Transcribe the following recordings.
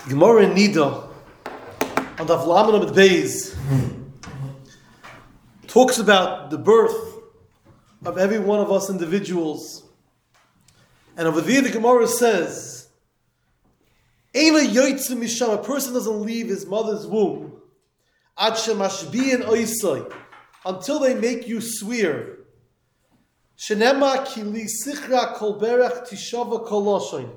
Gemara in Nida on Daf Lamed Amud Beis talks about the birth of every one of us individuals. And over there the Gemara says, Eina yoytze misham, a person doesn't leave his mother's womb ad shemashbi'en oisai, until they make you swear. Shenema ki li sichra kol berach tishava koloshoin.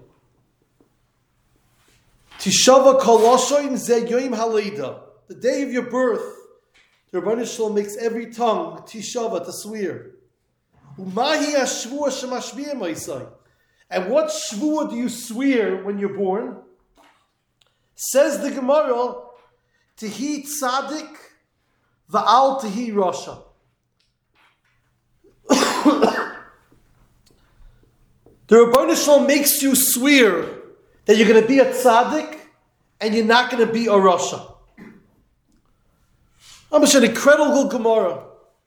Tishava koloshoin ze yoim haleida. The day of your birth, the Rebbeinu Shalom makes every tongue tishava, to swear. Umahi hashvua shemashbi'en oisai. And what shvua do you swear when you're born? Says the Gemara, Tehi tzaddik va'al tehi rasha. The Rebbeinu Shalom makes you swear that you're going to be a tzaddik and you're not going to be a rasha. I'm an incredible Gemara.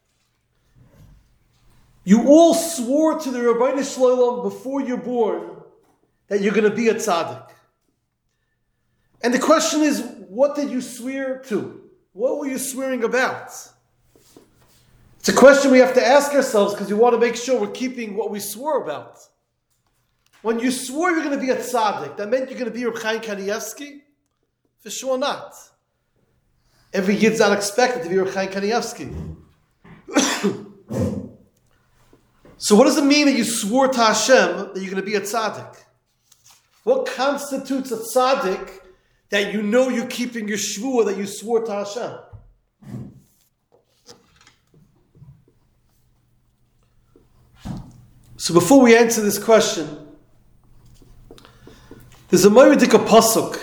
You all swore to the Rebbeinu Shalom before you're born that you're going to be a tzaddik. And the question is, what did you swear to? What were you swearing about? It's a question we have to ask ourselves because we want to make sure we're keeping what we swore about. When you swore you're going to be a tzaddik, that meant you're going to be Reb Chaim Kanievsky? For sure not. Every yid's not expected to be Reb Chaim Kanievsky. So what does it mean that you swore to Hashem that you're going to be a tzaddik? What constitutes a tzaddik that you know you're keeping your shvuah that you swore to Hashem? So before we answer this question, there's a Moeridika pasuk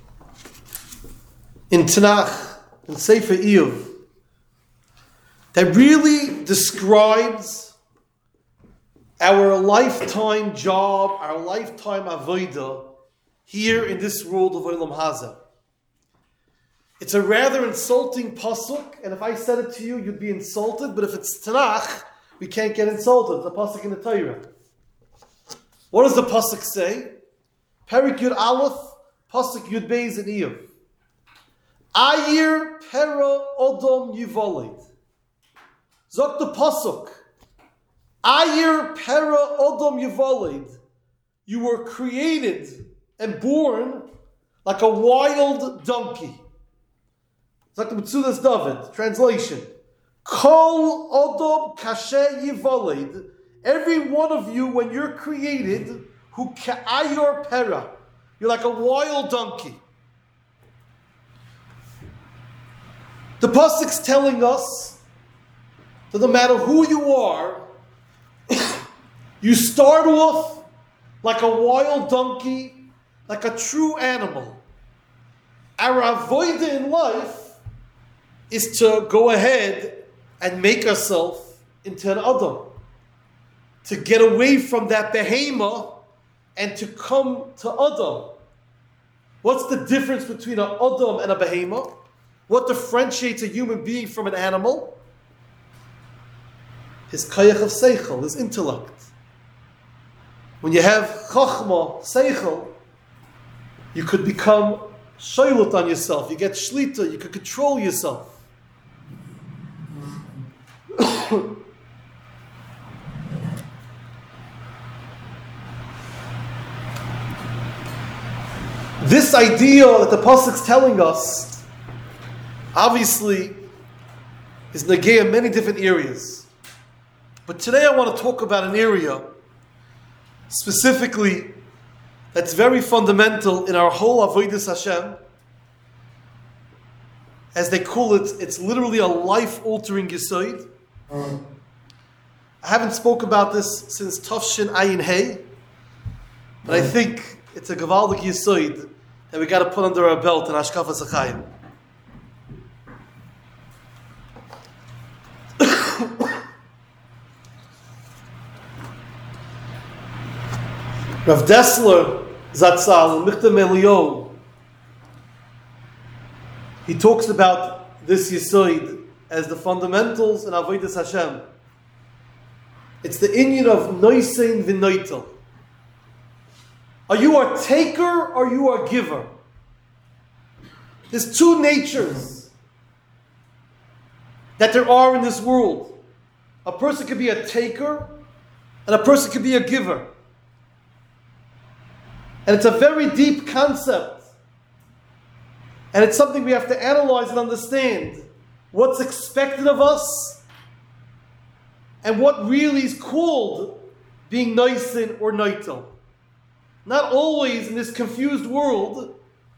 in Tanakh, in Sefer Iyov, that really describes our lifetime job, our lifetime avodah here in this world of Olam Hazeh. It's a rather insulting pasuk, and if I said it to you, you'd be insulted, but if it's Tanakh, we can't get insulted. It's a pasuk in the Torah. What does the pasuk say? Perik Yud Aleph, pasuk Yud Beis in Iyov. Ayir pera odom yivolid. Zok the pasuk. Ayir pera odom yivolid. You were created and born like a wild donkey. It's like the Metzudas David. Translation. Kol odom kashe yivolid. Every one of you, when you're created, who ka'ayor pera. You're like a wild donkey. The pasuk's telling us that no matter who you are, you start off like a wild donkey, like a true animal. Our avodah in life is to go ahead and make ourselves into an Adam. To get away from that behemoth and to come to Adam. What's the difference between an Adam and a behemoth? What differentiates a human being from an animal? His kayach of seichel, his intellect. When you have chachma, seichel, you could become shoylut on yourself. You get shlita, you could control yourself. This idea that the pasuk's telling us, obviously, is negay in many different areas. But today I want to talk about an area, specifically, that's very fundamental in our whole avodas Hashem. As they call it, it's literally a life-altering yesod. I haven't spoke about this since Tafshin Ayin Hey, but I think it's a gavaldik yesod that we got to put under our belt in Hashkafas HaChaim. Rav Dessler Zatzal, Michtam Eliyahu, he talks about this yesod as the fundamentals in Avodas Hashem. It's the inyan of noisein v'noitel. Are you a taker or are you a giver? There's two natures that there are in this world. A person could be a taker, and a person could be a giver. And it's a very deep concept. And it's something we have to analyze and understand. What's expected of us, and what really is called being noisin or noitel. Not always in this confused world,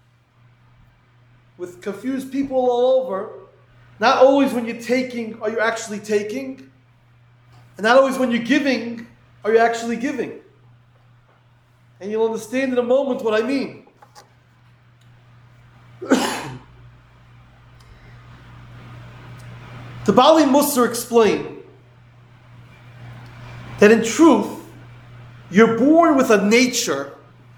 with confused people all over, not always when you're taking are you actually taking, and not always when you're giving are you actually giving. And you'll understand in a moment what I mean. The Bali Musar explained that in truth, you're born with a nature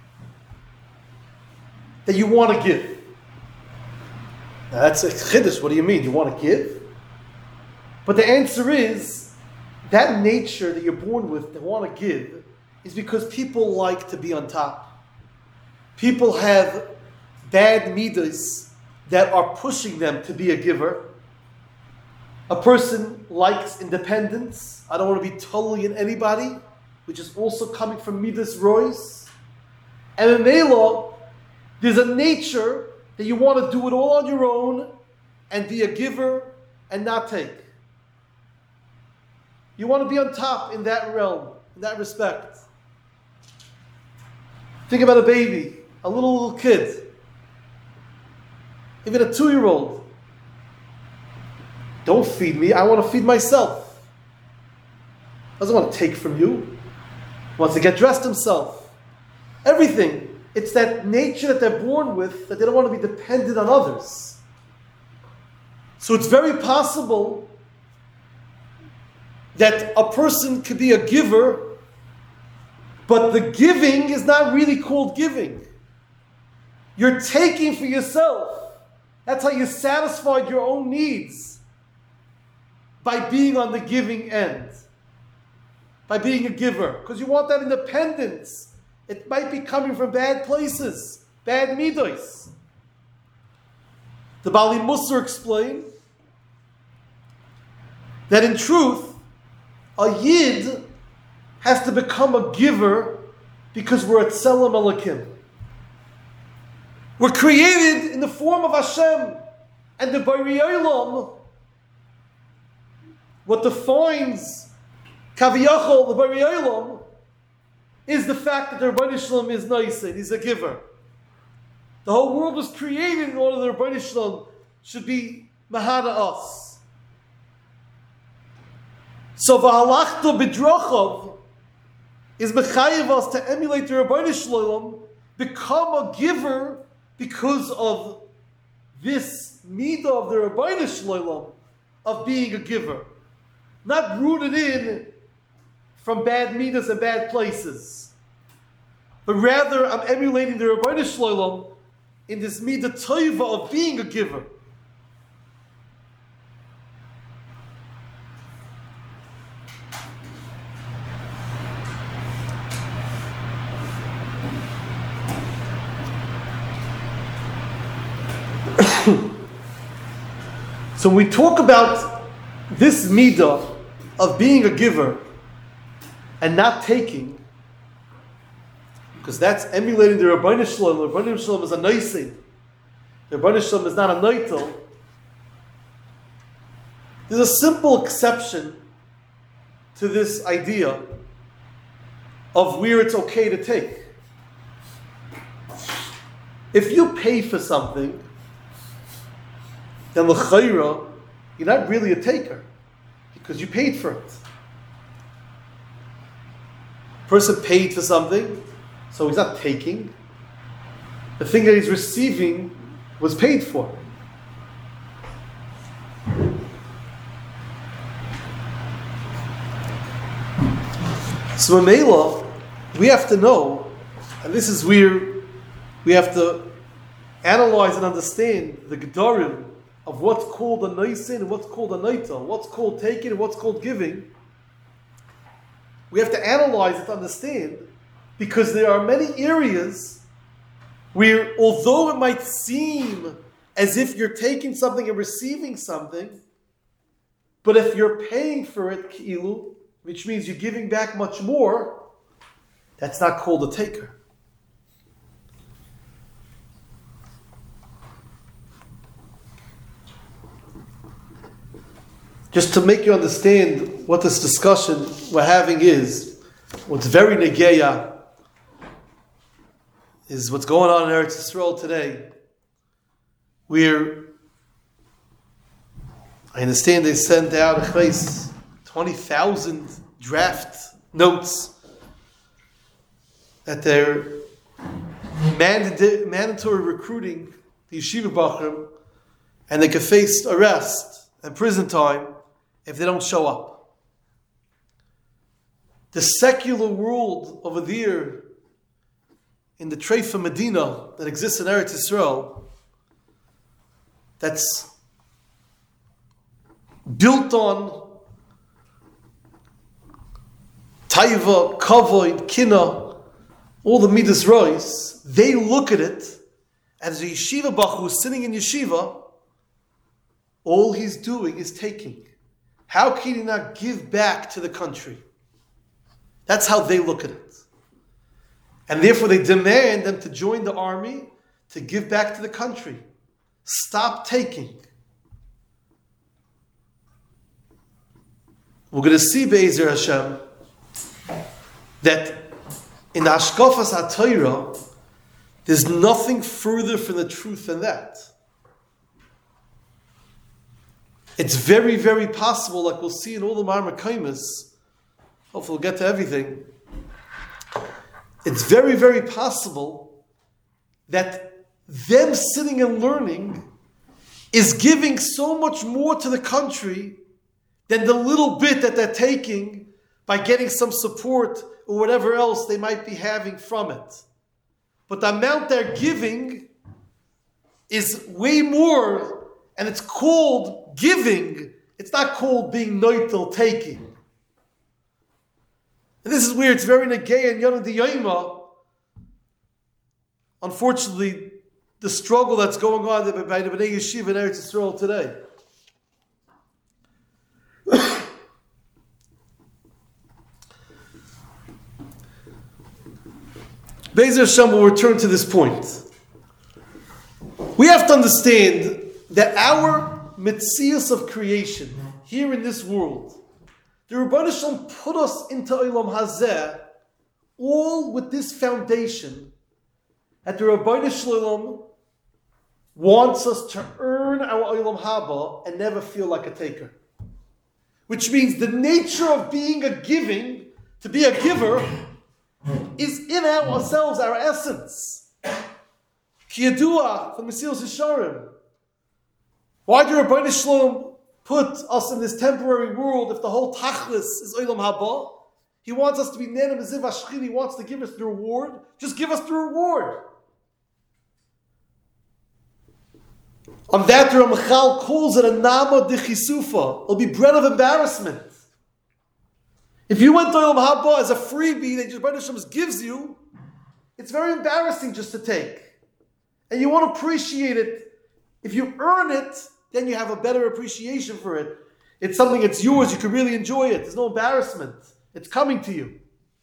that you want to give. Now that's a chiddush. What do you mean? You want to give? But the answer is, that nature that you're born with, that want to give, is because people like to be on top. People have bad midas that are pushing them to be a giver. A person likes independence. I don't want to be totally in anybody, which is also coming from midas rois. And in Mela, there's a nature that you want to do it all on your own and be a giver and not take. You want to be on top in that realm, in that respect. Think about a baby, a little kid, even a 2-year-old. Don't feed me, I want to feed myself. Doesn't want to take from you. Wants to get dressed himself. Everything. It's that nature that they're born with, that they don't want to be dependent on others. So it's very possible that a person could be a giver, but the giving is not really called giving. You're taking for yourself. That's how you satisfied your own needs. By being on the giving end. By being a giver. Because you want that independence. It might be coming from bad places. Bad midos. The Bali Musar explained that in truth, a Yid has to become a giver because we're at Tselem Elokim. We're created in the form of Hashem. And the Bari Olam, what defines Kaviyachol, the Bari Olam, is the fact that the Rebbeinu Shalom is Noisin, he's a giver. The whole world was created in order that the Rebbeinu Shalom should be Mahana us. So V'halachto B'drachav is Mechayev us to emulate the Rebbeinu Shalom, become a giver because of this midah of the Rebbeinu Shalom of being a giver. Not rooted in from bad midas and bad places. But rather, I'm emulating the Rebbeinu Shalom in this midah toiva of being a giver. So when we talk about this midah of being a giver and not taking, because that's emulating the Rebbeinu Shalom. The Rebbeinu Shalom is a noisin. The Rebbeinu Shalom is not a noitel. There's a simple exception to this idea of where it's okay to take. If you pay for something, then l'chayra, you're not really a taker because you paid for it. Person paid for something, so he's not taking. The thing that he's receiving was paid for. So in Mela, we have to know, and this is where we have to analyze and understand the gedarim of what's called a noisin and what's called a noitel, what's called taking and what's called giving. We have to analyze it to understand, because there are many areas where, although it might seem as if you're taking something and receiving something. But if you're paying for it, ki'ilu, which means you're giving back much more, that's not called a taker. Just to make you understand what this discussion we're having is, what's very negeya is what's going on in Eretz Yisrael today, where I understand they sent out a place 20,000 draft notes that they're mandatory recruiting the yeshiva bachrim, and they could face arrest and prison time if they don't show up. The secular world over there in the Treifa Medina that exists in Eretz Yisrael, that's built on taiva, kavod, kina, all the midas rois, they look at it as a yeshiva bach who's sitting in yeshiva, all he's doing is taking. How can he not give back to the country? That's how they look at it. And therefore they demand them to join the army, to give back to the country. Stop taking. We're going to see Be'ezer Hashem that in the Hashkafas HaTorah there's nothing further from the truth than that. It's very, very possible, like we'll see in all the Marmakaimas, hopefully we'll get to everything, it's very, very possible that them sitting and learning is giving so much more to the country than the little bit that they're taking by getting some support or whatever else they might be having from it. But the amount they're giving is way more, and it's called giving. It's not called being noitel, taking. And this is where it's very negay and Yonah D'Yoma. Unfortunately, the struggle that's going on by the Bnei Yeshiva in Eretz Yisrael today. Be'ezer Hashem will return to this point. We have to understand that our metzius of creation here in this world, the Rebbeinu Shalom put us into Olam Hazeh all with this foundation that the Rebbeinu Shalom wants us to earn our Olam Haba and never feel like a taker. Which means the nature of being a giving, to be a giver, is in ourselves, our essence. Kiyadua from Mesilas Yesharim. Why did Rebbeinu Shalom put us in this temporary world if the whole tachlis is Olam Haba? He wants us to be Nena Meziv Ashchini. He wants to give us the reward. Just give us the reward. On that, the Ramchal calls it a nama de chisufa. It'll be bread of embarrassment. If you went to Olam Haba as a freebie that Rebbeinu Shalom gives you, it's very embarrassing just to take. And you want to appreciate it. If you earn it, then you have a better appreciation for it. It's something that's yours. You can really enjoy it. There's no embarrassment. It's coming to you.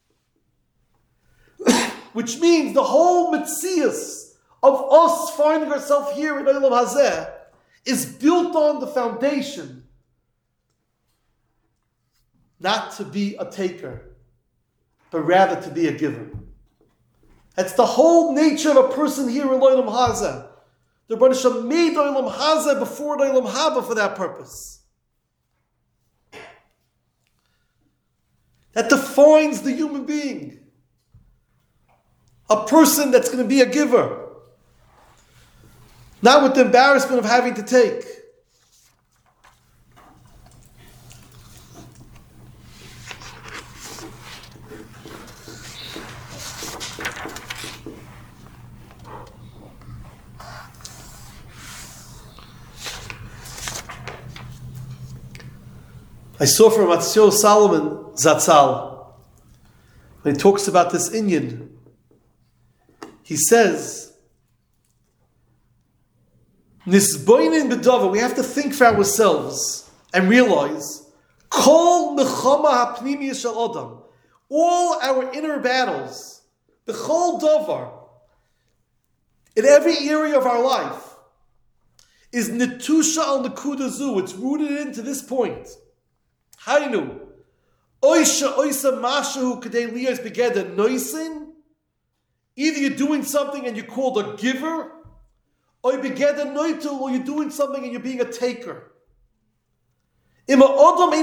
Which means the whole metzius of us finding ourselves here in Olam Hazeh is built on the foundation not to be a taker, but rather to be a giver. That's the whole nature of a person here in Olam Hazeh. The Rebbeinu Shalom made Olam Hazeh before Olam Haba for that purpose. That defines the human being. A person that's going to be a giver. Not with the embarrassment of having to take. I saw from Matzio Solomon Zatzal, when he talks about this inyan, he says Nisboinin b'dava, we have to think for ourselves and realize, kol mechama hapnimi shel adam, all our inner battles, b'chol davar, in every area of our life, is netusha al nekuda zu. It's rooted into this point. Hainu, oisha oisa mashahu kadei liyas begeda noisin. Either you're doing something and you're called a giver, or you're you're doing something and you're being a taker. If you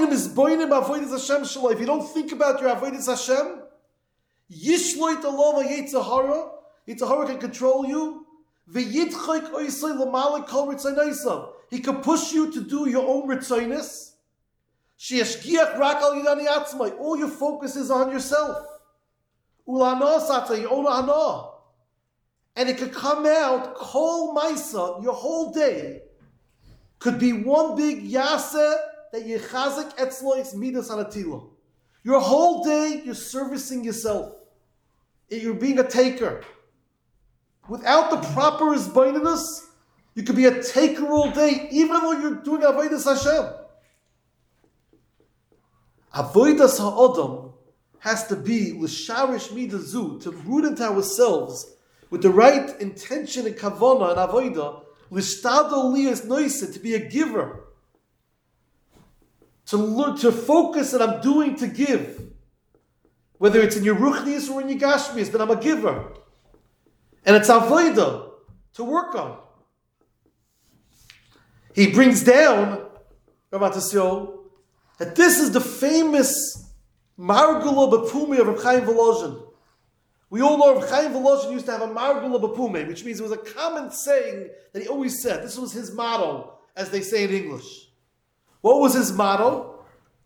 don't think about your avodas Hashem, Yishloit alova Yitzhahara, Yitzhahara can control you. He can push you to do your own ritzonos. All your focus is on yourself. And it could come out, kol maisa, your whole day could be one big yaseh that yechazik etzlois midas anatila. Your whole day, you're servicing yourself. You're being a taker. Without the proper izbaininus, you could be a taker all day, even though you're doing avodas Hashem. Avodas ha'adam has to be l'sharish midazu, to root into ourselves with the right intention and kavana and avodah, l'shtadol liyas noise, to be a giver, to learn, to focus that I'm doing to give, whether it's in your ruchnius or in your gashmius, but I'm a giver, and it's avodah to work on. He brings down, Rav Matisyahu, that this is the famous Margula B'Pumei of Reb Chaim Volozhin. We all know Reb Chaim Volozhin used to have a Margula B'Pumei, which means it was a common saying that he always said. This was his motto, as they say in English. What was his motto?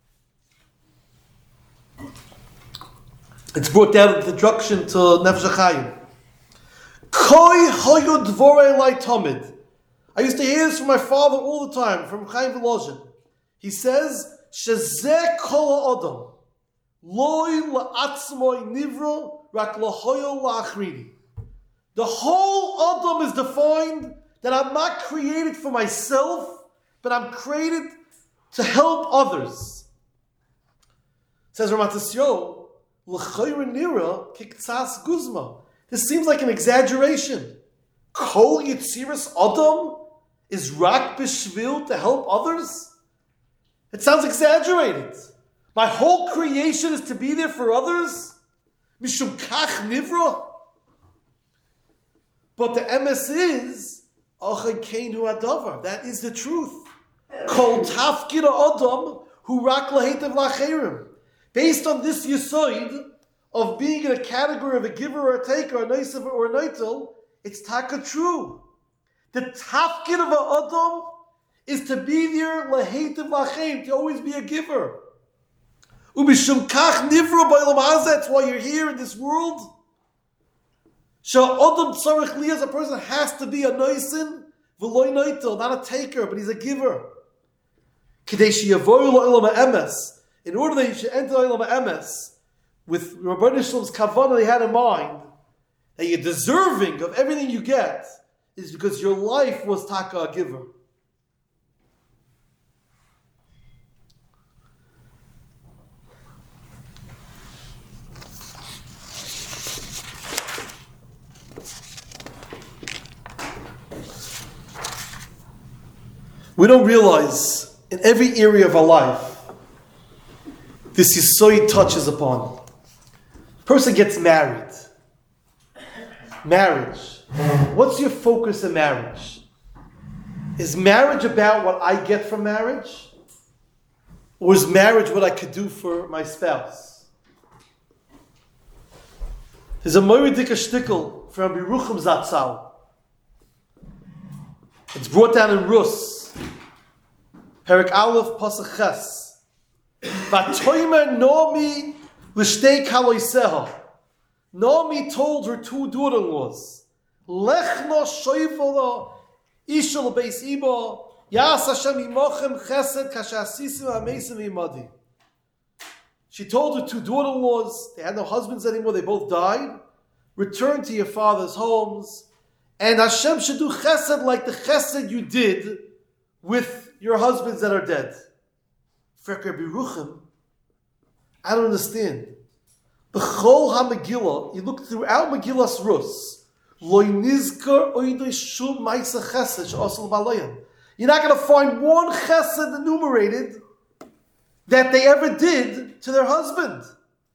It's brought down in the introduction to Nefesh HaChaim. Koi hoyu dvorei lai tomid. I used to hear this from my father all the time, from Chaim Volozhin. He says, Shezeh kol ha'adam, loi la'atzmoi nivro, rak lahoyo la'achrini. The whole Adam is defined that I'm not created for myself, but I'm created to help others. Says Rav Matisyahu, l'chayra nira kiktsas guzma. This seems like an exaggeration. Kol yitziras Adam is rak b'shvil, to help others? It sounds exaggerated. My whole creation is to be there for others? Mishum kach nivra? But the emes is, Achai keinu adavar. That is the truth. Kol tafkid adam hu rak lahetev lacherim. Based on this yisoid of being in a category of a giver or a taker, a noisav or a noitel, it's taka true. The tafkid of a adam is to be there lahetev lacherim, to always be a giver. Ubishum kach nivra ba'olam hazeh. That's why you're here in this world. Sha'adam tzarich liyas, a person has to be a noisin v'loy noitel, not a taker, but he's a giver. K'dei sheyavoyu la'olam ha'emes, in order that you should enter la'olam ha'emes with Rabbeinu Shalom's kavanah they had in mind, that you're deserving of everything you get, is because your life was taka a giver. We don't realize in every area of our life this yisoid touches upon. A person gets married. Marriage. What's your focus in marriage? Is marriage about what I get from marriage? Or is marriage what I could do for my spouse? There's a Moeridika shtickle from Yerucham Zatzal. It's brought down in Rus. Perik Aleph Pasuk Ches. Vatoimer Naomi l'shtei kaloiseha. Naomi told her two daughter-in-laws, Lechna shoivala isha l'beis iba, Yas Hashem imochem chesed kashasisim ha'meisim imadi. She told her two daughter-in-laws, they had no husbands anymore, they both died, return to your father's homes, And Hashem should do chesed like the chesed you did with your husbands that are dead. Freker Biruchim, I don't understand. B'chol ha-Megillah, you look throughout Megillas Rus, lo nizkar oidei shum ma'isa chesed she'asal b'alayim. You're not going to find one chesed enumerated that they ever did to their husband.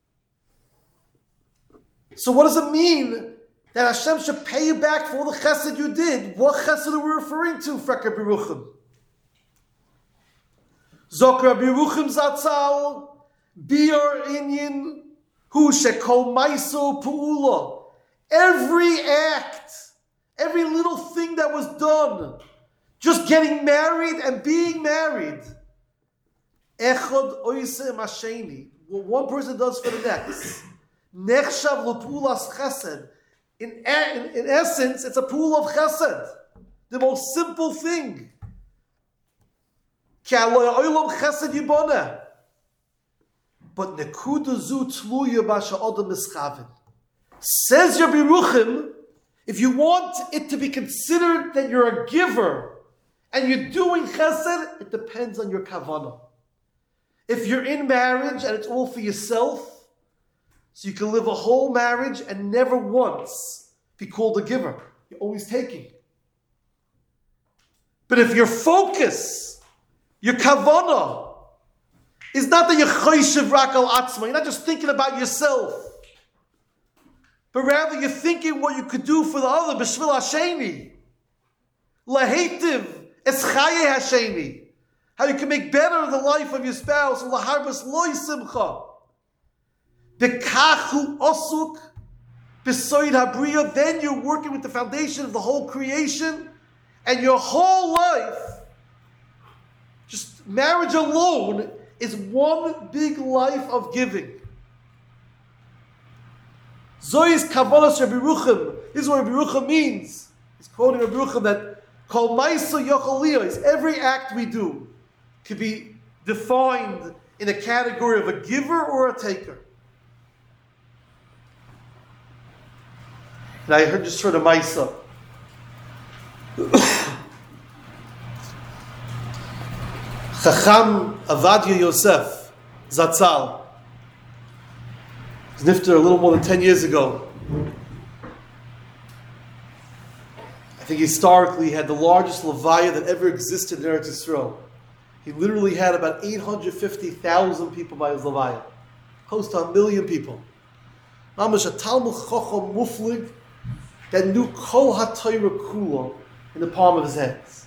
So what does it mean that Hashem should pay you back for all the chesed you did? What chesed are we referring to, Freker Biruchim? Zokra Biruchim Zatzal, Bior Inyin, Hu Shekol Maiso Pu'ula. Every act, every little thing that was done, just getting married and being married. Echad Oise Masheni, what one person does for the next. Nechshav L'Pu'ulas Chesed. In essence, it's a pool of chesed. The most simple thing. But nekuda zu tluya b'sha'adam mischavin. Says Rabbi Ruchim, if you want it to be considered that you're a giver and you're doing chesed, it depends on your kavanah. If you're in marriage and it's all for yourself, so you can live a whole marriage and never once be called a giver. You're always taking. But if your focus, your kavanah, is not that you're choyshev rak al atzma, you're not just thinking about yourself, but rather you're thinking what you could do for the other, b'shvil hasheni, laheitiv eschaye hasheni, how you can make better the life of your spouse, laharbas loy simcha. Bekachu osuk besoid habriya, then you're working with the foundation of the whole creation, and your whole life, just marriage alone, is one big life of giving. Zois kavalas Rabbi Ruchim. This is what Rabbi Ruchim means. He's quoting Rabbi Ruchim that kol ma'isa yochaliya is every act we do could be defined in a category of a giver or a taker. And I heard just sort of Maisa. Chacham Avadia Yosef Zatzal. He's nifter a little more than 10 years ago. I think historically he had the largest levaya that ever existed in Eretz Yisrael. He literally had about 850,000 people by his levaya. Close to 1 million people. Mamash a Talmud Chacham Muflig that knew Kol HaTorah Kula in the palm of his hands.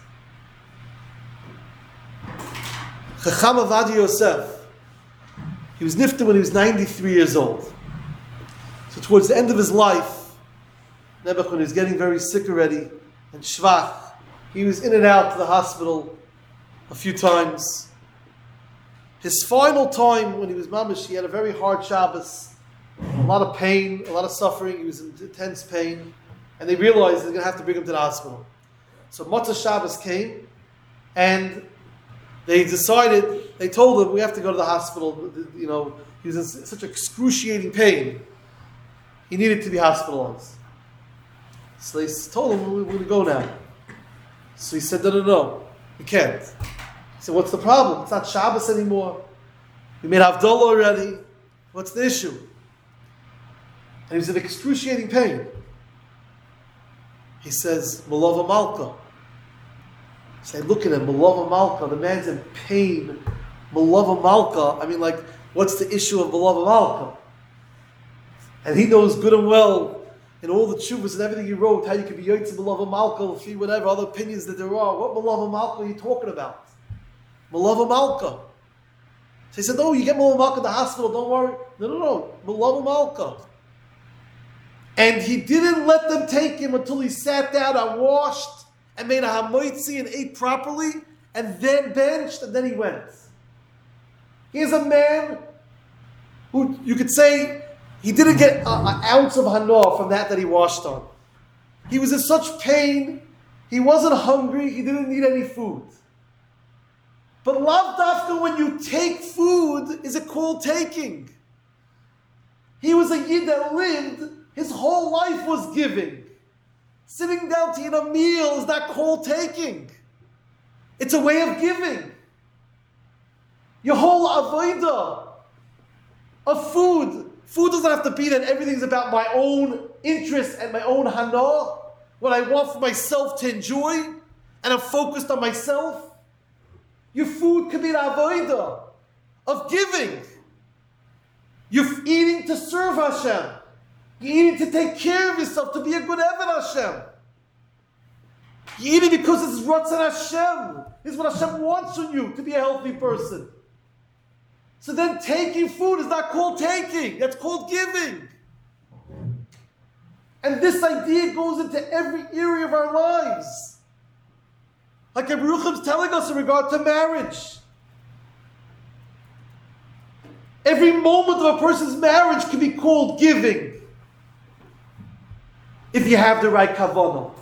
Chacham Avadia Yosef, he was nifter when he was 93 years old. So towards the end of his life, Nebuch, when he was getting very sick already, and Shvach, he was in and out to the hospital a few times. His final time when he was mamish, he had a very hard Shabbos, a lot of pain, a lot of suffering, he was in intense pain, and they realized they're going to have to bring him to the hospital. So Motzei Shabbos came, and they decided, they told him, we have to go to the hospital. You know, he was in such excruciating pain. He needed to be hospitalized. So they told him, we're going to go now. So he said, no, we can't. He said, what's the problem? It's not Shabbos anymore. We made Havdalah already. What's the issue? And he was in excruciating pain. He says, Malava Malka. Say, look at him, Malava Malka. The man's in pain. Malava Malka. I mean, like, what's the issue of Malava Malka? And he knows good and well, in all the tshuvas and everything he wrote, how you can be Yotzei Malava Malka, whatever other opinions that there are. What Malava Malka are you talking about? Malava Malka. So he said, no, you get Malava Malka in the hospital, don't worry. No. Malava Malka. And he didn't let them take him until he sat down and washed and made a hamoitzi and ate properly and then benched and then he went. Here's a man who you could say he didn't get an ounce of hana from that he washed on. He was in such pain, he wasn't hungry, he didn't need any food. But lav dafka, when you take food, is it called taking? He was a yid that lived, his whole life was giving. Sitting down to eat a meal is not called taking. It's a way of giving. Your whole avodah of food doesn't have to be that everything's about my own interest and my own hana, what I want for myself to enjoy, and I'm focused on myself. Your food could be the avodah of giving. You're eating to serve Hashem. You're eating to take care of yourself, to be a good Eved Hashem. You're eating because it's Ratzon Hashem. It's what Hashem wants from you, to be a healthy person. So then taking food is not called taking. That's called giving. And this idea goes into every area of our lives. Like Rabbi Yerucham's telling us in regard to marriage. Every moment of a person's marriage can be called giving. If you have the right kavanah.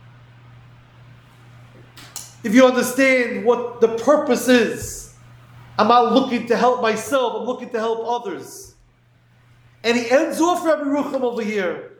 If you understand what the purpose is. I'm not looking to help myself, I'm looking to help others. And he ends off Rabbi Yerucham over here.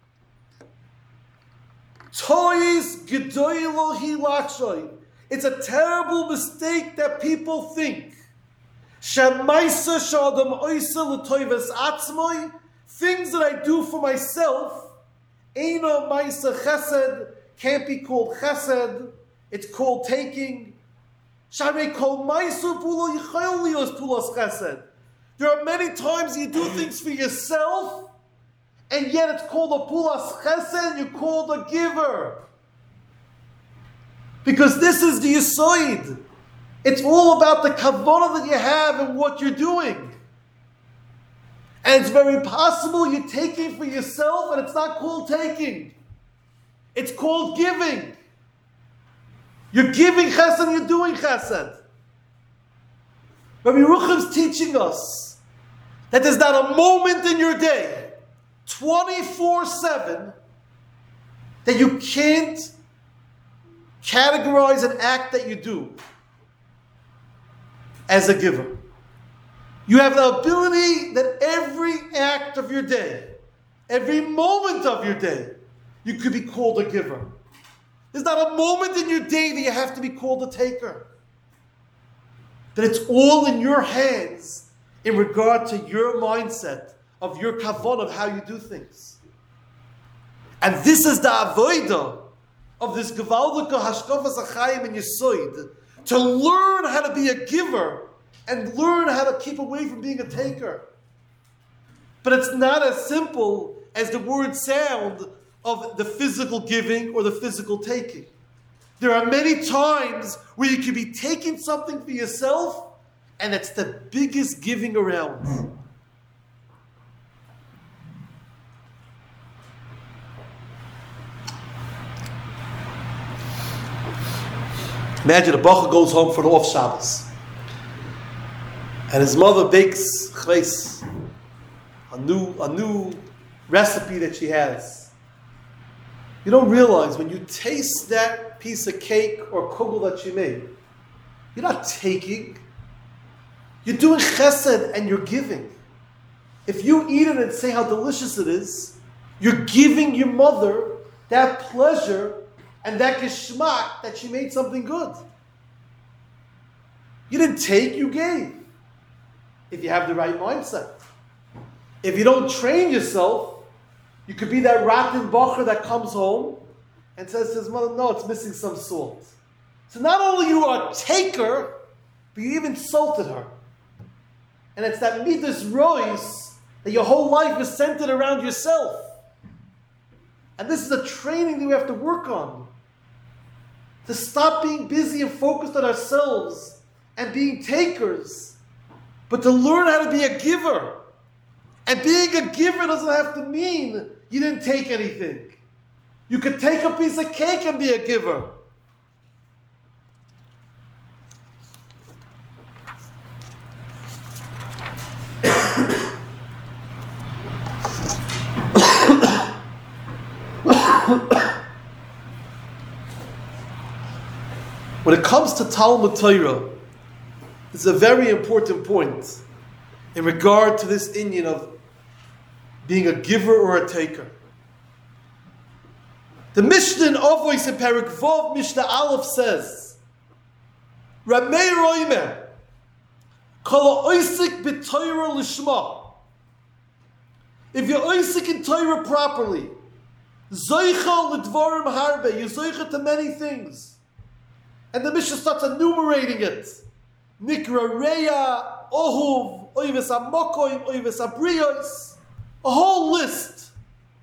Tois gedoylo hi lakshay. It's a terrible mistake that people think. Shemaisa shadam oisa l'toivas atzmai. Things that I do for myself, eino maisa chesed, can't be called chesed. It's called taking. There are many times you do things for yourself, and yet it's called a pulas chesed, you're called a giver. Because this is the yisoid. It's all about the kavanah that you have and what you're doing. And it's very possible you're taking for yourself, and it's not called taking. It's called giving. You're giving chesed, you're doing chesed. Rabbi Yerucham's teaching us that there's not a moment in your day, 24/7, that you can't categorize an act that you do as a giver. You have the ability that every act of your day, every moment of your day, you could be called a giver. There's not a moment in your day that you have to be called a taker. That it's all in your hands in regard to your mindset, of your kavanah, of how you do things. And this is the avodah of this Gevaldika Hashkafas Achayim and Yisoid, to learn how to be a giver and learn how to keep away from being a taker. But it's not as simple as the words sound of the physical giving or the physical taking. There are many times where you could be taking something for yourself, and it's the biggest giving around. Imagine a bacher goes home for the off Shabbos, and his mother bakes chveis, a new recipe that she has. You don't realize when you taste that piece of cake or kugel that she made, you're not taking. You're doing chesed and you're giving. If you eat it and say how delicious it is, you're giving your mother that pleasure and that geschmack that she made something good. You didn't take, you gave. If you have the right mindset. If you don't train yourself, you could be that rotten bacher that comes home and says to his mother, no, it's missing some salt. So not only you are a taker, but you even insulted her. And it's that midas rois that your whole life is centered around yourself. And this is a training that we have to work on. To stop being busy and focused on ourselves and being takers, but to learn how to be a giver. And being a giver doesn't have to mean you didn't take anything. You could take a piece of cake and be a giver. When it comes to Talmud Torah, it's a very important point in regard to this inyan of being a giver or a taker. The Mishnah in Avos in Perek Vav, Mishnah Aleph says, Rab Meir Oimer, Kol ha'oisik b'Torah lishma. If you're oisik in Torah properly, Zoicha l'dvarim harbe, you're zoicha to many things. And the Mishnah starts enumerating it. Nikra Reya, Ohuv, Oives HaMokoim, Oives HaBriyos. A whole list.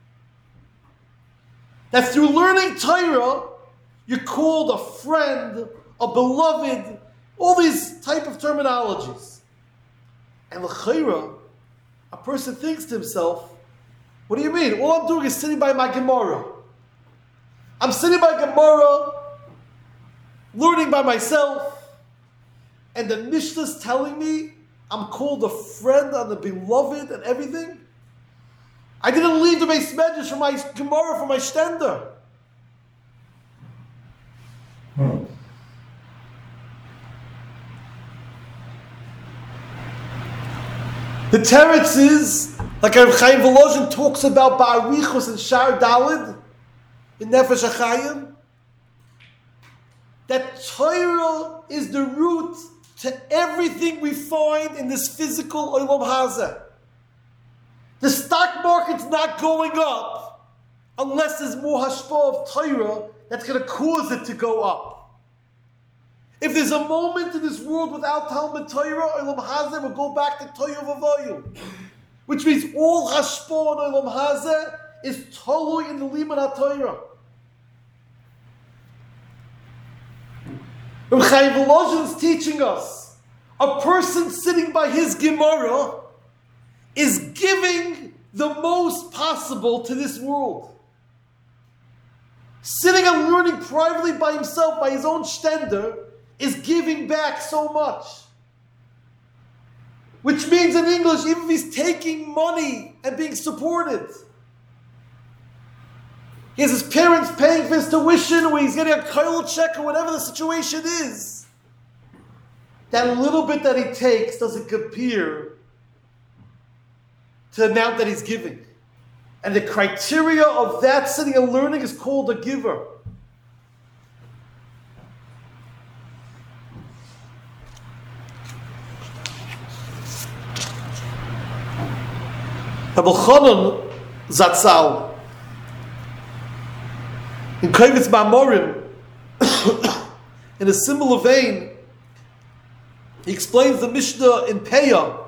That through learning Torah, you're called a friend, a beloved, all these type of terminologies. And l'chayra, a person thinks to himself, what do you mean? All I'm doing is sitting by my Gemara. I'm sitting by Gemara, learning by myself, and the Mishnah's telling me I'm called a friend and a beloved and everything? I didn't leave the Beis Medrash for my Gemara, for my Shtender. The teretz is, like Rav Chaim Volozhin talks about Ba'arichos and Shar Dalid in Nefesh HaChaim, that Torah is the root to everything we find in this physical Olam Hazeh. The stock market's not going up unless there's more hashpah of Torah that's going to cause it to go up. If there's a moment in this world without Talmud Torah, Olam Hazeh will go back to Torah V'Avoyu. Which means all hashpah on Olam Hazeh is totally in the Limud HaTorah. Rav Chaim Volozhin is teaching us, a person sitting by his Gemara is giving the most possible to this world. Sitting and learning privately by himself, by his own Shtender, is giving back so much. Which means in English, even if he's taking money and being supported, he has his parents paying for his tuition, or he's getting a koil check, or whatever the situation is, that little bit that he takes doesn't compare to the amount that he's giving. And the criteria of that sitting and learning is called a giver. Rabbi Chanan Zatzal, in Kovetz Ma'amorim, in a similar vein, he explains the Mishnah in Peah.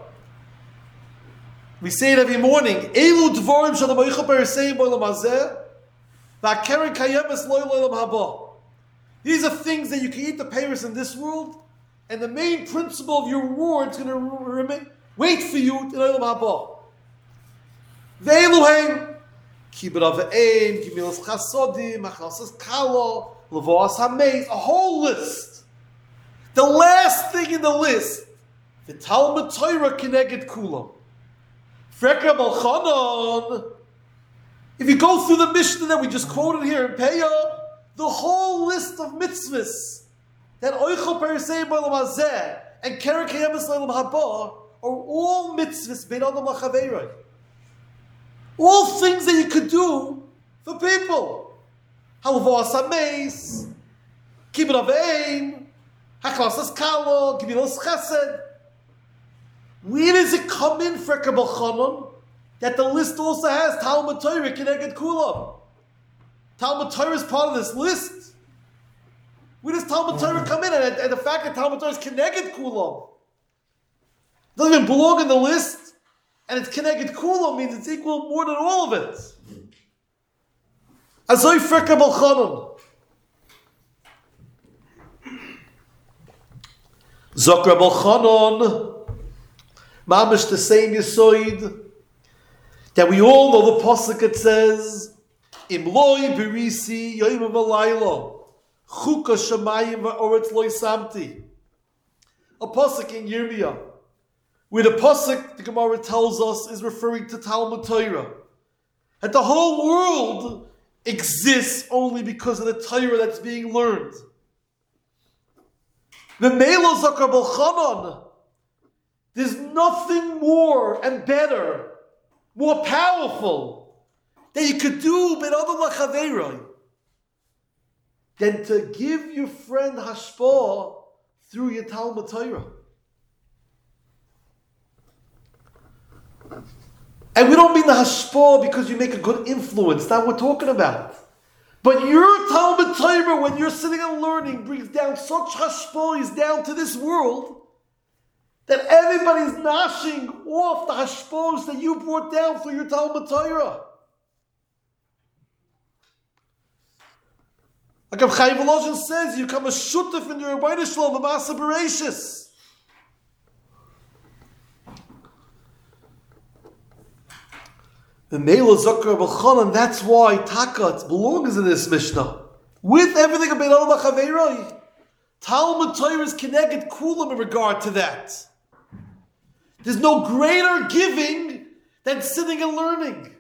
We say it every morning. Elu dvorim shel ha'moicha b'reseim b'olam hazeh, v'akeren kayemes lo l'olam haba. These are things that you can eat the payers in this world, and the main principle of your reward is going to wait for you in olam haba. Ve'elu heim kibbut av'eim, gemilas chasodim, achlasas kala, levoas hameis, a whole list. The last thing in the list, the Talmud Torah keneged kulam. Frek Chanan, if you go through the Mishnah that we just quoted here in Peah, the whole list of mitzvahs that Oichel Perisei B'Olam Hazeh and Keren Kayemes L'Olam Haba are all mitzvahs bein Adam L'Chaveiroi. All things that you could do for people. Halvos HaMeis, Kibbut Av'eim, Haklasas Kala, Gemilas Chesed. Where does it come in for Kabbalah Chanan that the list also has Talmud Torah Keneged Kulam? Talmud Torah is part of this list. Where does Talmud Torah come in? And the fact that Talmud Torah is Keneged Kulam doesn't even belong in the list, and it's Keneged Kulam means it's equal more than all of it. Azoi for Kabbalah Chanan. Zok Rabbi Chanan. Mamish the same Yesoid that we all know the pasuk. It says, "Imloi berisi yoyim v'laylo chuka shemayim v'oretz loy samti." A pasuk in Yirmiyah, where the pasuk the Gemara tells us is referring to Talmud Torah, that the whole world exists only because of the Torah that's being learned. The Melo Zakar Chanan. There's nothing more and better, more powerful that you could do ben adam lachaveiroi. than to give your friend hashpah through your Talmud Torah. And we don't mean the hashpah because you make a good influence. That's what we're talking about. But your Talmud Torah, when you're sitting and learning, brings down such hashpahs down to this world that everybody's gnashing off the hashpahs that you brought down through your Talmud Torah. Like Rav Chaim Volozhin says, you become a shutef in your Rebbeinu Shalom, a Maaseh Bereishis. The Meila Zokar B'Chanan, that's why Takat belongs in this Mishnah. With everything about Allah Chaveiroi, Talmud Torah is connected kulam in regard to that. There's no greater giving than sitting and learning.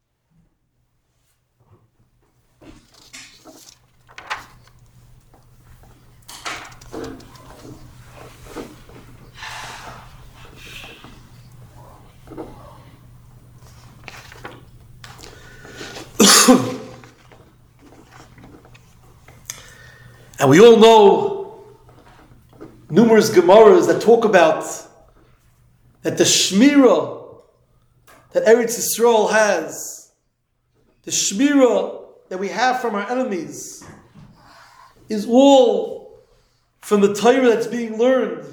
And we all know numerous Gemaras that talk about that the Shmirah that Eretz Yisrael has, the Shmirah that we have from our enemies, is all from the Torah that's being learned.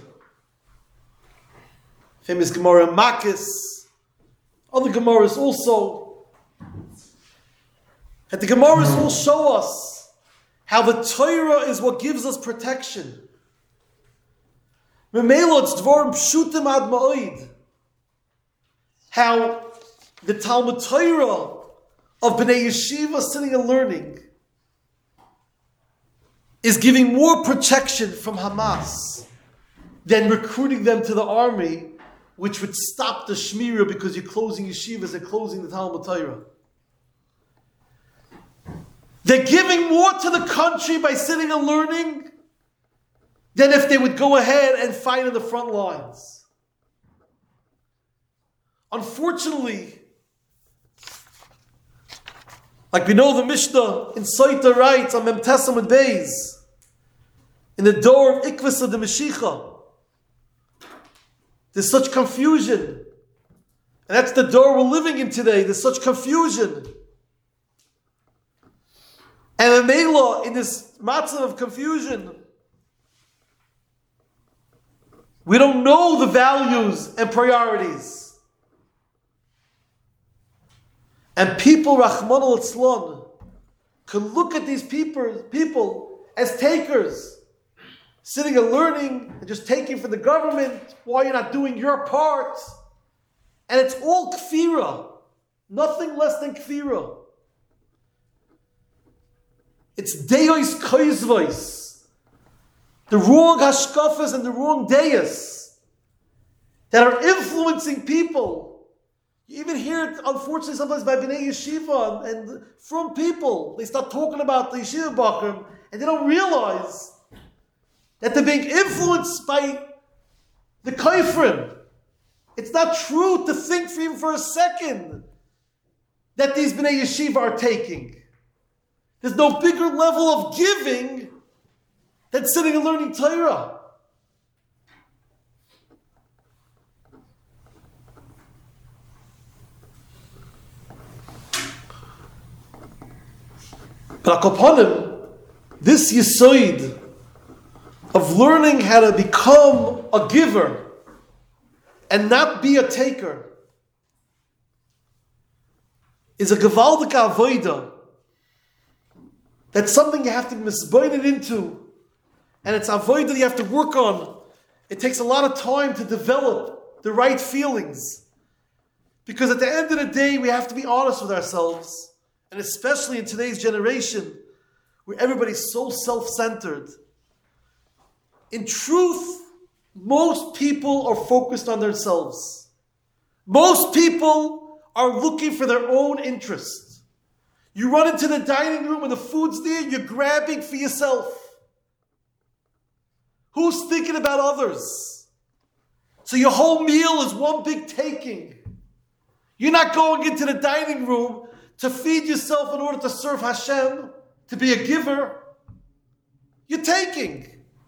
Famous Gemara Makis, other Gemaras also. And the Gemaras will show us how the Torah is what gives us protection. Memelo, it's dvorim pshutim ad ma'od. How the Talmud Torah of Bnei Yeshiva sitting and learning is giving more protection from Hamas than recruiting them to the army, which would stop the Shmirah because you're closing yeshivas and closing the Talmud Torah. They're giving more to the country by sitting and learning than if they would go ahead and fight in the front lines. Unfortunately, like we know the Mishnah in Saita writes on Mem Tesam and Beis, in the door of Ikvus of the Mashiach, there's such confusion. And that's the door we're living in today. There's such confusion. And the Mela, in this matzah of confusion, we don't know the values and priorities. And people, Rahman al-Islam, can look at these people as takers, sitting and learning and just taking from the government while you're not doing your part. And it's all kfira, nothing less than kfira. It's deos koizvos, the wrong hashkafas and the wrong deos that are influencing people. You even hear it, unfortunately, sometimes by Bnei Yeshiva and from people. They start talking about the Yeshiva Bakrim and they don't realize that they're being influenced by the Kaifrim. It's not true to think for even for a second that these Bnei Yeshiva are taking. There's no bigger level of giving than sitting and learning Torah. But upon him, this yisoid of learning how to become a giver and not be a taker is a gevaldik avodah. That's something you have to misbite it into. And it's avodah that you have to work on. It takes a lot of time to develop the right feelings. Because at the end of the day, we have to be honest with ourselves. And especially in today's generation, where everybody's so self-centered. In truth, most people are focused on themselves. Most people are looking for their own interests. You run into the dining room and the food's there, you're grabbing for yourself. Who's thinking about others? So your whole meal is one big taking. You're not going into the dining room to feed yourself in order to serve Hashem, to be a giver. taking.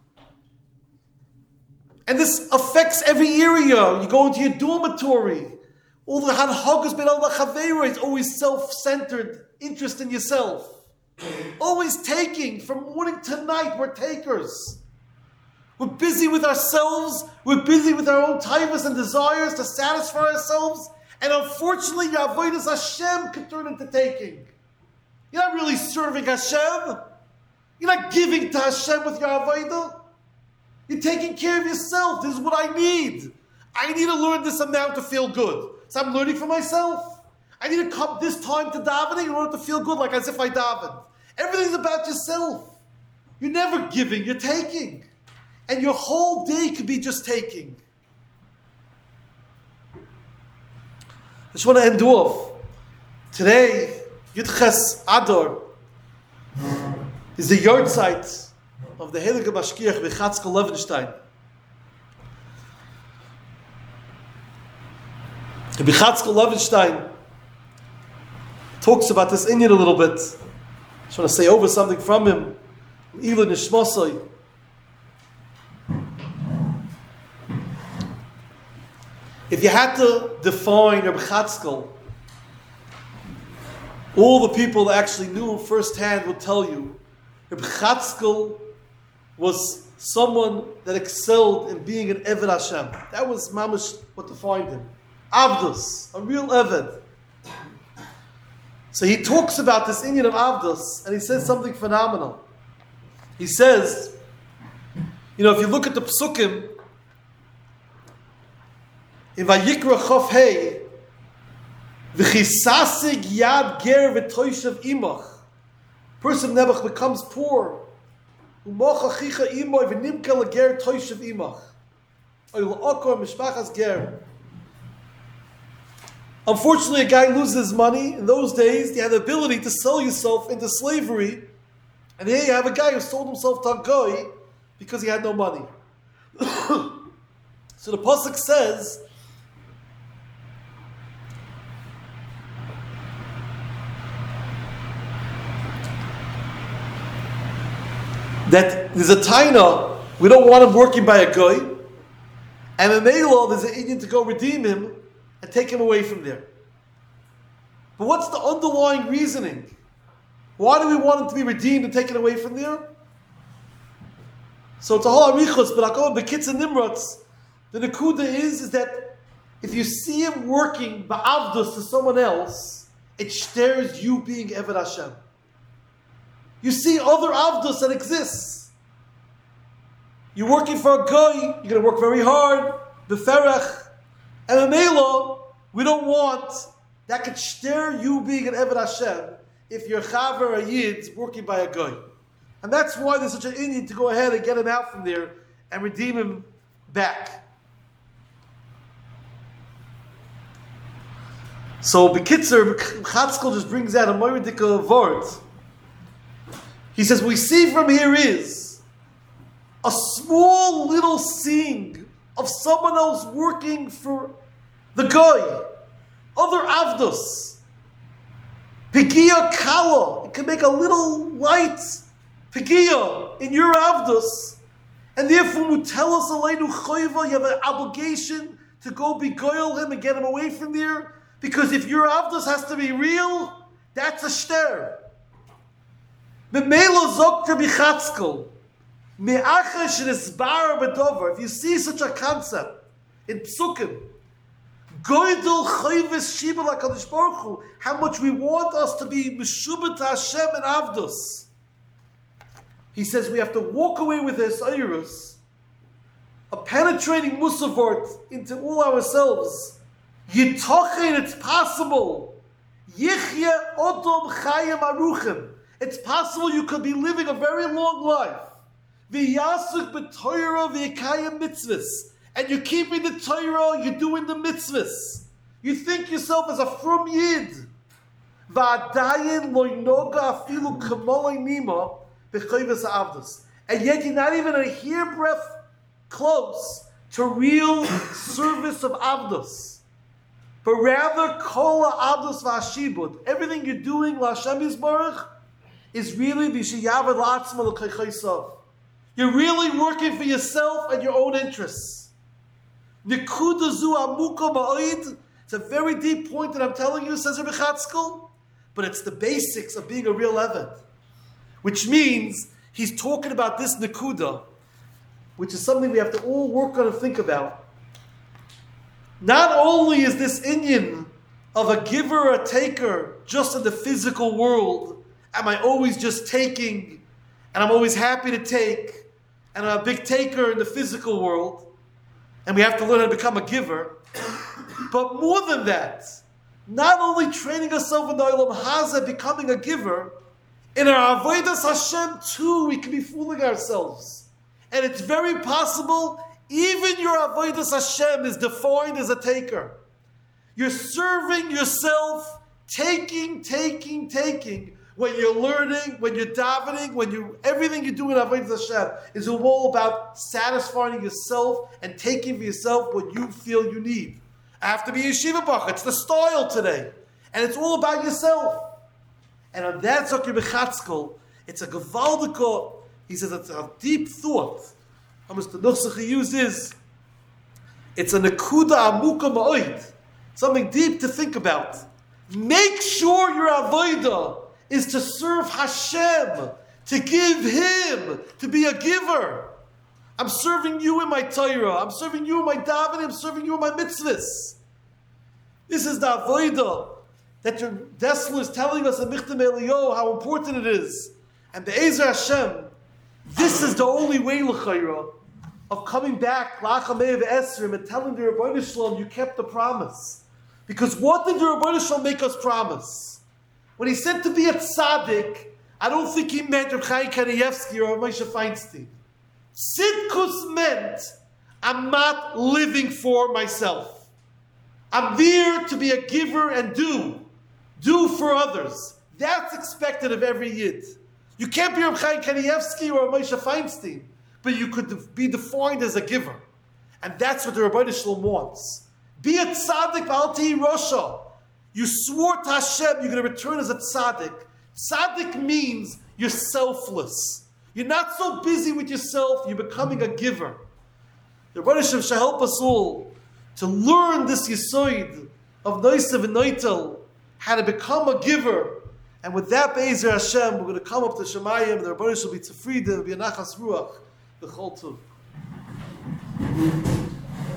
And this affects every area. You go into your dormitory. All the hanhagas ben Allah Chavera is always self-centered, interest in yourself. Always taking. From morning to night, we're takers. We're busy with ourselves. We're busy with our own taivas and desires to satisfy ourselves. And unfortunately, your avodas Hashem can turn into taking. You're not really serving Hashem. You're not giving to Hashem with your avodah. You're taking care of yourself. This is what I need. I need to learn this amount to feel good. So I'm learning for myself. I need to come this time to davening in order to feel good, like as if I davened. Everything's about yourself. You're never giving, you're taking. And your whole day could be just taking. I just want to end off. Today, Yudches Adar is the yard site of the Heilige Mashgiach Bechatzkel Levenstein. Bechatzkel Levenstein talks about this Indian a little bit. I just want to say over something from him. Ila Nishmasai. If you had to define Reb Chatzkel, all the people that actually knew him firsthand would tell you Reb Chatzkel was someone that excelled in being an Eved Hashem. That was mamash what defined him. Avdus, a real Eved. So he talks about this Indian of Avdus, and he says something phenomenal. He says, if you look at the Psukim, in Vayikra Chof Hei, V'chisasig yad ger v'toyshav imach, person Nebuch becomes poor. Umach achicha imoy v'nimka l'ger toyshav imach. Oy l'okor mishpachas ger. Unfortunately, a guy loses his money. In those days, you had the ability to sell yourself into slavery. And here you have a guy who sold himself to a goy because he had no money. So the pasuk says, that there's a taina, we don't want him working by a goy, and in Mela, there's an Indian to go redeem him and take him away from there. But what's the underlying reasoning? Why do we want him to be redeemed and taken away from there? So it's a whole arichos, but I'll go Bekitz and Nimrods. The Nakuda is that if you see him working ba'avdus to someone else, it stares you being Eved Hashem. You see other avdus that exists. You're working for a guy, you're going to work very hard, beferach, and a mela, we don't want that could stare you being an Eved Hashem if you're chaver a yid working by a guy. And that's why there's such an Indian to go ahead and get him out from there and redeem him back. So Bekitzer, Chatzkel just brings out a moiridika word. He says, what we see from here is a small little seeing of someone else working for the guy, other avdus. Pegia kala, it can make a little light pegia in your avdus, and therefore mutelas aleinu choiva, you have an obligation to go begoil him and get him away from there, because if your avdus has to be real, that's a shter. If you see such a concept in Psukim, how much we want us to be Meshubah to Hashem and Avdus. He says we have to walk away with this Eirus, a penetrating Musavort into all ourselves. Yitochin, it's possible. Yichya Odom Chayim Aruchim. It's possible you could be living a very long life. V'yasuk b'Torah v'yikayim mitzvahs. And you're keeping the Torah, you're doing the mitzvahs. You think yourself as a frum yid. V'adayin lo'inoga afilu k'molei nima b'chayvus ha'avdus. And yet you're not even a hairbreadth close to real service of avdus. But rather, kol ha'avdus v'hashibud. Everything you're doing, l'Hashem Yisbarach, is really b'shiyavad la'atzma l'kaychaysav. You're really working for yourself and your own interests. Nekuda zu amuka ma'id. It's a very deep point that I'm telling you, says Rabbi Chatzkel, but it's the basics of being a real Eved. Which means he's talking about this nekuda, which is something we have to all work on and think about. Not only is this inyan of a giver or a taker just in the physical world, am I always just taking, and I'm always happy to take, and I'm a big taker in the physical world, and we have to learn how to become a giver. But more than that, not only training ourselves in the Olam Hazeh, becoming a giver, in our Avodas Hashem too, we can be fooling ourselves. And it's very possible, even your Avodas Hashem is defined as a taker. You're serving yourself, taking, when you're learning, when you're davening, everything you do in Avodas Hashem is all about satisfying yourself and taking for yourself what you feel you need. I have to be yeshiva bach. It's the style today. And it's all about yourself. And on that Zakir Bechatzkel, it's a gewaldike, he says it's a deep thought. How much the nusach he uses, it's a nekuda amuka ma'oid. Something deep to think about. Make sure your avodah is to serve Hashem, to give Him, to be a giver. I'm serving you in my Torah. I'm serving you in my davening. I'm serving you in my mitzvahs. This is the avodah that your Dessler is telling us in Michtam Eliyahu how important it is. And Be'ezer Hashem, this is the only way, l'chayra, of coming back, La'achamei v'esrim, and telling the Rebbeinu Shalom, you kept the promise. Because what did the Rebbeinu Shalom make us promise? When he said to be a tzaddik, I don't think he meant Reb Chaim Kanievsky or Moshe Feinstein. Tzidkus meant, I'm not living for myself. I'm there to be a giver and do for others. That's expected of every Yid. You can't be Reb Chaim Kanievsky or Moshe Feinstein, but you could be defined as a giver. And that's what the Rebbeinu Shalom wants. Be a tzaddik v'al tehi rosha. You swore to Hashem you're going to return as a tzaddik. Tzaddik means you're selfless. You're not so busy with yourself, you're becoming a giver. The Rebbeinu Shalom shall help us all to learn this yisoid of Noisav and Noitel, how to become a giver. And with that, Be'ezer Hashem, we're going to come up to Shemayim, the Rebbeinu Shalom will be tzufrida, will be a nachas ruach, the chol tov.